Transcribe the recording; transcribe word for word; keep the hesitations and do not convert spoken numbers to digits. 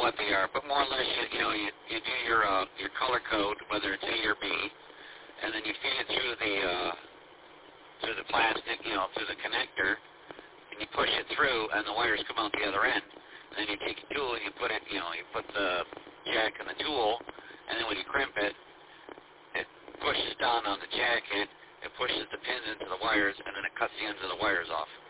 what they are, but more or less, you, you know, you, you do your uh, your color code, whether it's A or B, and then you feed it through the uh, through the plastic, you know, through the connector, and you push it through, and the wires come out the other end. And then you take your tool and you put it, you know, you put the jack in the tool, and then when you crimp it, it pushes down on the jacket, it pushes the pins into the wires, and then it cuts the ends of the wires off.